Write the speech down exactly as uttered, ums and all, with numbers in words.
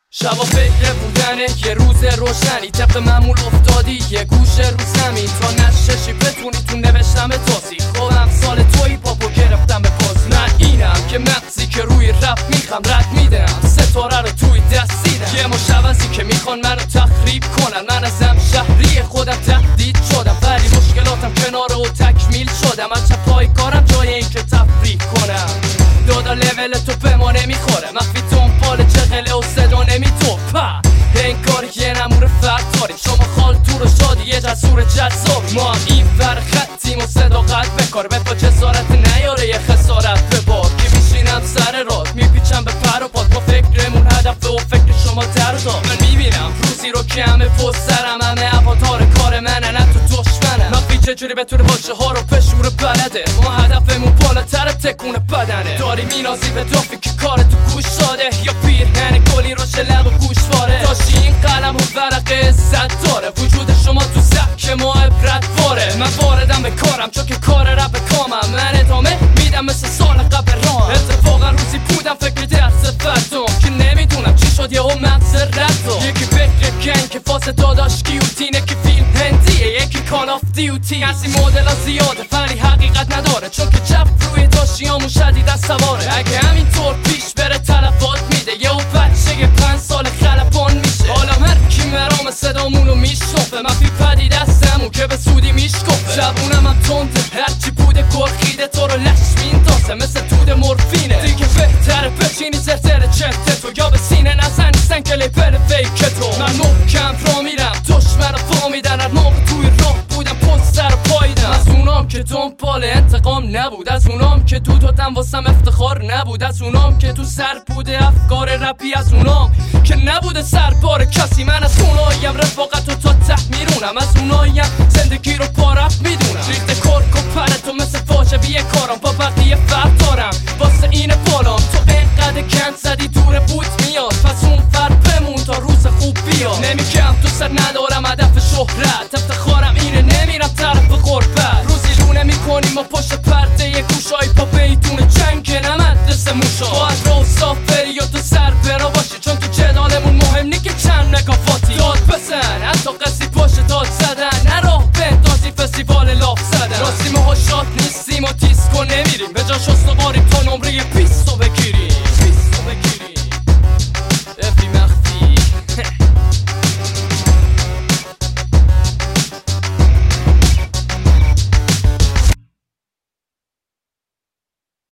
شبا فکر بودنه یه روز روشنی، طبق معمول افتادی یه گوشه رو زمین تا نششی بتونی تو نوشتم توصیف. خودم سال توی پاپو گرفتم به پاس. من اینم که مغزی که روی رپ میخم رد میدم، ستاره رو توی دست دیدم. یه مشوزی که میخوان منو تخریب کنن. من ازم شهری خودم تهدید شدم، ولی مشکلاتم کناره و تکمیل شدم. از چپای کارم جای این که تفریح کنم. دادا لول تو به ما نمیخوره، مخفی دنبال چغله و صدا نمیتوپه. این کار یه نمور فرطاری، شما خال تو رو شادی یه جسور جذاب. ما این ور خطیم و صداقت بکار، به پا جسارت نیاره یه خسارت به بار. که میشینم سر راد میپیچم به پر و پاد، با فکرمون هدف و فکر شما در داد. من میبینم روزی رو که همه پست سرم، همه اواتار کار منه نه تو دشمنم. مخفی چجوری بتونه باشه ها رو پشور بلده، ما هدفمون بالاتر تکون بدنه. داری مینازی به دافی که کار تو گوش داده، یا پیرهن گلی رو شلق و گوشواره. داشتی این قلم و ورق عزت داره، وجود شما تو سبک ما عبرت واره. من واردم به کارم چون که کار رپ کامم، من ادامه میدم مثل سال قبل رام. اتفاقا روزی بودم فکر درس فردم که نمیدونم چی شد یه هم مغز ردم. یکی فکر گنگ که فاس داداش گیوتینه، که فیلم هندیه یکی کال آف دیوتی. از این مدل ها زیاده ولی حقیقت نداره، چون که چپ روی داشتیامون شدید از سواره. اگه همینطور پیش بره تلفات میده، یه او بچه پنج سال خلبان میشه. حالا هر کی مرام صدامونو میشنفه، من بی پدید هستمون که به سودی میشکفه. جوونم هم تنده هرچی بوده کرخیده، تو رو لش میندازه مثل دود مورفینه. دیگه بهتره بچینی زرزر چنته تو، یا به سینه نزنی سنگلی بل فیک تو. من محکم را میرم دشمن رو فا میدن، هر موقع توی راه بودم پست سر پاییدم. از اونام که دنبال انتقام نبود، از اونام که تو دادم واسم افتخار نبود، از اونام که تو سر بوده افکار رپی، از اونام که نبوده سربار کسی. من از اونایم رفاقت و تا ته میرونم، از اونایم زندگی رو پارپ میدونم. ریخته کرک و پرتو مثل فاجبیه کارم، با بقیه فرق دارم واسه این بالام. تو اینقدر کند زدی دور بود میاد، پس اون فرق بمون تا روز خوب بیاد. نمیگم تو سر ندارم هدف شهرت، افتخارم اینه نمیرم طرف غربت. روزی لونه میکنیم و پشت پرده یه گوشای پا بیتون جنگ نه مدرسه موشا. باید رو صاف بری یا تو سر برا باشی، چون تو جدالمون مهم نی که چند نگافاتی. داد بزن حتی قصی باشه داد زدن، نراه بندازی فستیوال لاف زدن. راستی ما شاد نیستیم و دیسکو نمیریم، به جاش استواریم تا نمره بیست